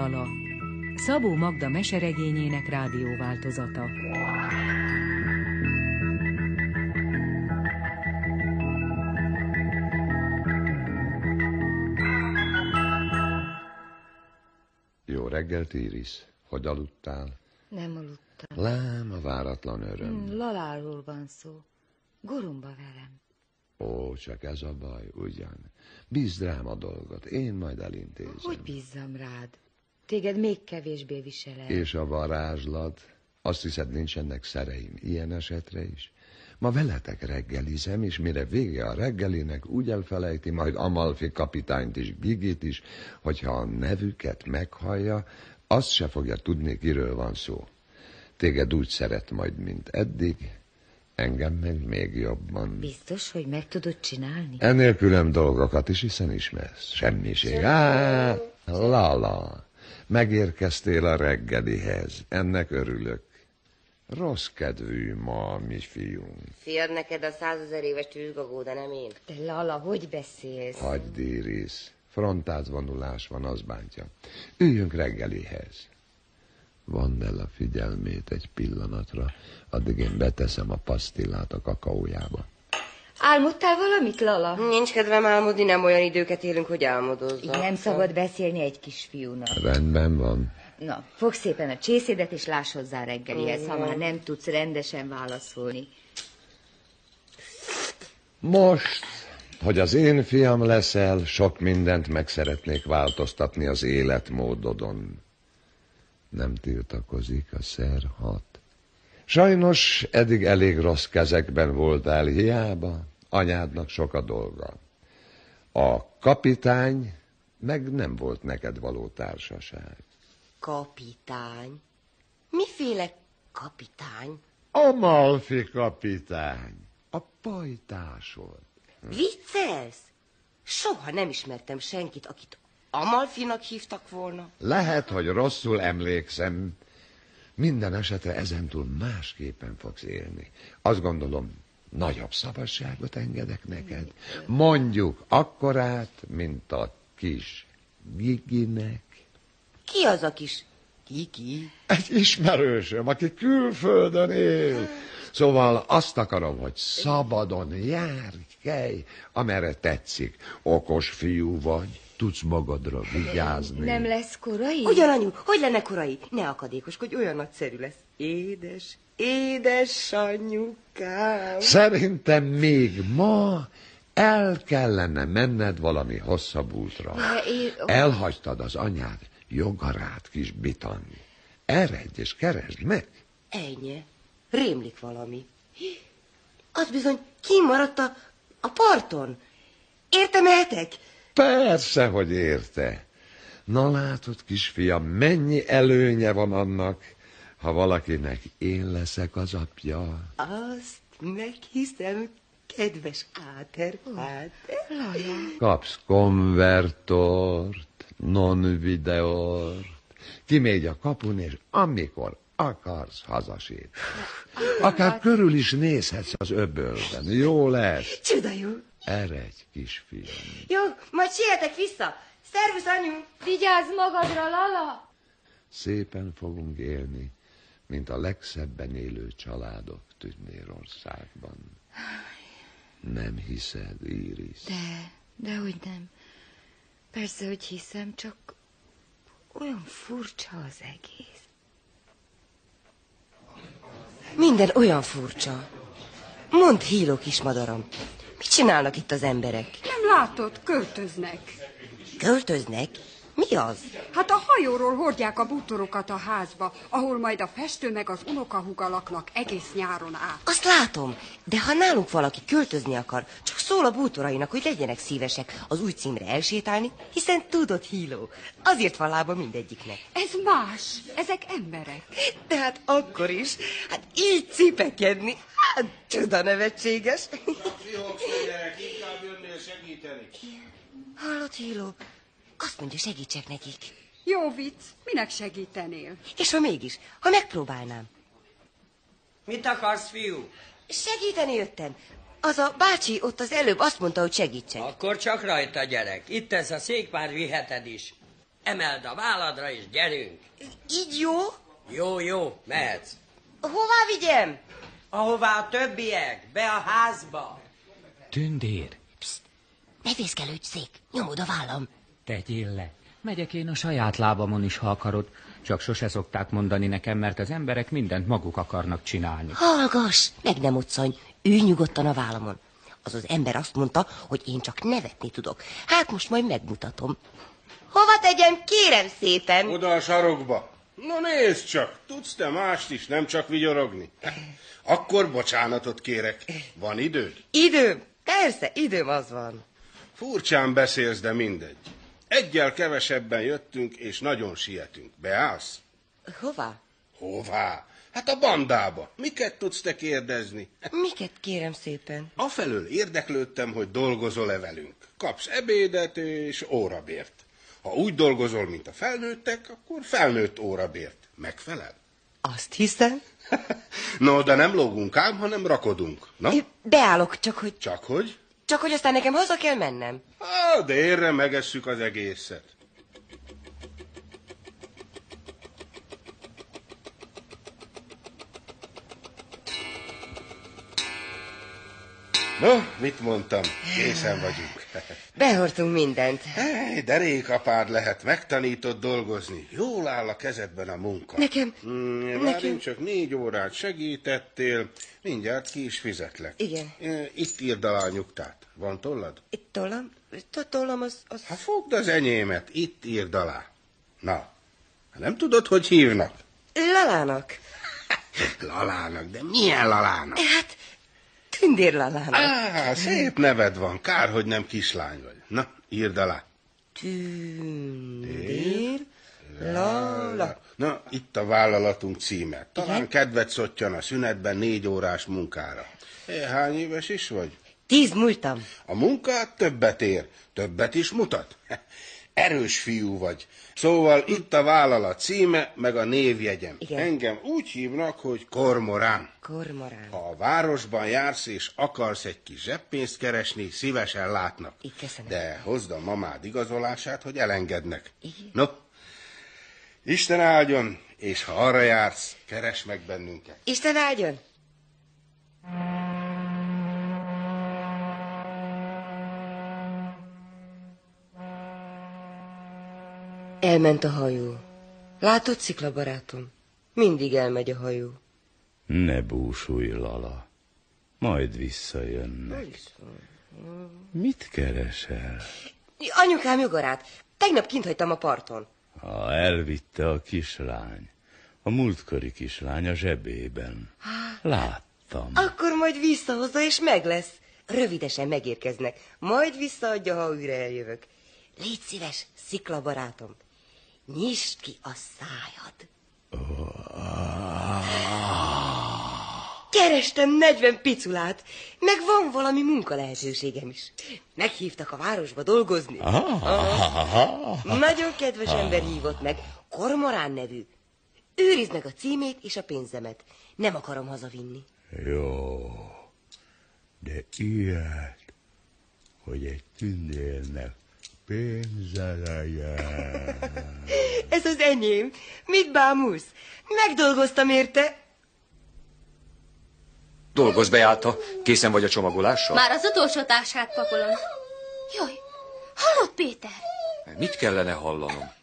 Lala, Szabó Magda meseregényének rádióváltozata. Jó reggelt, Iris. Hogy aludtál? Nem aludtam. Lám, a váratlan öröm. Laláról van szó. Goromba velem. Ó, csak ez a baj, ugyan. Bízd rám a dolgot, én majd elintézem. Hogy bízzam rád? Téged még kevésbé viselem. És a varázslat? Azt hiszed, nincsenek szereim ilyen esetre is? Ma veletek reggelizem, és mire vége a reggelinek, úgy elfelejti majd Amalfi kapitányt is, Gigit is, hogyha a nevüket meghallja, azt se fogja tudni, kiről van szó. Téged úgy szeret majd, mint eddig, engem meg még jobban. Biztos, hogy meg tudod csinálni? Ennél külön dolgokat is, hiszen ismersz. Semmiség. Lala, megérkeztél a reggelihez. Ennek örülök. Rossz kedvű ma, mi fiunk. Fiad neked a 100 000 éves tűzgagó, de nem én. De Lala, hogy beszélsz? Hagyd, Iris. Frontázvonulás van, az bántja. Üljünk reggelihez. Vondd el a figyelmét egy pillanatra, addig én beteszem a pasztillát a kakaójába. Álmodtál valamit, Lala? Nincs kedvem álmodni, nem olyan időket élünk, hogy álmodozzak. Nem szabad beszélni egy kisfiúnak. Rendben van. Na, fogd szépen a csészédet, és láss hozzá reggelihez, ha már nem tudsz rendesen válaszolni. Most, hogy az én fiam leszel, sok mindent meg szeretnék változtatni az életmódodon. Nem tiltakozik a szer hat. Sajnos eddig elég rossz kezekben voltál, hiába anyádnak sok a dolga. A kapitány meg nem volt neked való társaság. Kapitány? Miféle kapitány? Amalfi kapitány, a pajtásod. Viccelsz? Soha nem ismertem senkit, akit Amalfinak hívtak volna. Lehet, hogy rosszul emlékszem. Minden esetre ezentúl másképpen fogsz élni. Azt gondolom, nagyobb szabadságot engedek neked. Mondjuk akkorát, mint a kis Giginek. Ki az a kis Gigi? Egy ismerősöm, aki külföldön él. Szóval azt akarom, hogy szabadon járj, kelj, amerre tetszik. Okos fiú vagy, tudsz magadra vigyázni. Nem lesz korai? Ugyan, anyu, hogy lenne korai? Ne akadékoskodj, olyan nagyszerű lesz. Édes, édes anyukám. Szerintem még ma el kellene menned valami hosszabb útra. Elhagytad az anyád jogarát, kis bitanni. Eredj és keresd meg. Ennyi. Rémlik valami. Az bizony kimaradt a parton. Érte mehetek? Persze, hogy érte. Na látod, kisfiam, mennyi előnye van annak, ha valakinek én leszek az apja. Azt meghiszem, kedves Áter. Kapsz konvertort, non-videort, kimégy a kapun, és amikor akarsz, hazasít. Akár körül is nézhetsz az öbölben. Jó lesz. Csuda jó. Eredj, kisfiam. Jó, majd sietek vissza. Szervusz, anyu. Vigyázz magadra, Lala! Szépen fogunk élni, mint a legszebben élő családok Tündérországban. Nem hiszed, Iris? Dehogy nem. Persze, hogy hiszem, csak olyan furcsa az egész. Minden olyan furcsa. Mondd, híló kismadaram, mit csinálnak itt az emberek? Nem látod, költöznek. Költöznek? Mi az? Hát a hajóról hordják a bútorokat a házba, ahol majd a festő meg az unokahúga laknak egész nyáron át. Azt látom, de ha nálunk valaki költözni akar, csak szól a bútorainak, hogy legyenek szívesek az új címre elsétálni, hiszen tudod, híló, azért van lába mindegyiknek. Ez más, ezek emberek. De hát akkor is, hát így cipekedni, hát csuda nevetséges. Fiók, figyelek, inkább jönnél segíteni. Hallod, híló? Azt mondja, segítsek nekik. Jó vicc, minek segítenél? És ha mégis, ha megpróbálnám. Mit akarsz, fiú? Segíteni jöttem. Az a bácsi ott az előbb azt mondta, hogy segítsek. Akkor csak rajta, gyerek. Itt ez a szék, már viheted is. Emeld a válladra és gyerünk. Így jó? Jó, mehetsz. Hová vigyem? Ahová a többiek, be a házba. Tündér, Ne fészkelődj, Szék, nyomod a vállam. tegyél le. Megyek én a saját lábamon is, ha akarod. Csak sose szokták mondani nekem, mert az emberek mindent maguk akarnak csinálni. Hallgass, meg nem otszany, ülj nyugodtan a vállamon. Az ember azt mondta, hogy én csak nevetni tudok. Hát most majd megmutatom. Hova tegyem, kérem szépen? Oda a sarokba. No nézd csak, tudsz te mást is, nem csak vigyorogni. Akkor bocsánatot kérek. Van időd? Időm? Persze, időm az van. Furcsán beszélsz, de mindegy. Egyel kevesebben jöttünk, és nagyon sietünk. Beállsz? Hová? Hová? Hát a bandába. Miket tudsz te kérdezni? Miket kérem szépen? Afelől érdeklődtem, hogy dolgozol-e velünk. Kapsz ebédet és órabért. Ha úgy dolgozol, mint a felnőttek, akkor felnőtt órabért. Megfelel? Azt hiszem. No, de nem lógunk ám, hanem rakodunk. Na? Beállok, csak hogy... Csak hogy? Csak hogy aztán nekem haza kell mennem. Délre megesszük az egészet. No, mit mondtam? Készen vagyunk. Behordtunk mindent. Derékapád lehet, megtanított dolgozni. Jól áll a kezedben a munka. Nekem... Nekem csak 4 órát segítettél, mindjárt ki is fizetlek. Igen. Itt írd alá a nyugtát. Van tollad? Itt tollam? Tollam az... Ha fogd az enyémet, itt írd alá. Na, nem tudod, hogy hívnak? Lalának. Lalának, de milyen Lalának? Hát, Tündér Lalának. Szép neved van, kár, hogy nem kislány vagy. Na, írd alá. Tündér Lala. Na, itt a vállalatunk címe. Talán kedved szottyan a szünetben 4 órás munkára. Hány éves is vagy? 10 múltam. A munkát többet ér, többet is mutat. Erős fiú vagy. Szóval itt a vállalat címe, meg a névjegyem. Igen. Engem úgy hívnak, hogy Kormorán. Kormorán. Ha a városban jársz és akarsz egy kis zseppénzt keresni, szívesen látnak. Köszönöm. De hozd a mamád igazolását, hogy elengednek. Igen. No, Isten áldjon, és ha arra jársz, keresd meg bennünket. Isten áldjon! Elment a hajó. Látod, Szikla barátom? Mindig elmegy a hajó. Ne búsulj, Lala. Majd visszajönnek. Mit keresel? Anyukám jogarát. Tegnap kint hagytam a parton. Elvitte a kislány. A múltkori kislány a zsebében. Láttam. Akkor majd visszahozza, és meg lesz. Rövidesen megérkeznek. Majd visszaadja, ha újra eljövök. Légy szíves, Szikla barátom. Nyisd ki a szájad. Kerestem 40 piculát, meg van valami munkalehetőségem is. Meghívtak a városba dolgozni. Nagyon kedves ember hívott meg, Kormorán nevű. Őrizd meg a címét és a pénzemet. Nem akarom hazavinni. Jó, de ilyet, hogy egy tündérnek pénze legyen. Ez az enyém. Mit bámulsz? Megdolgoztam érte. Dolgozz, Beáta, készen vagy a csomagolással? Már az utolsó táskát pakolom. Jaj, hallod, Péter? Mit kellene hallanom?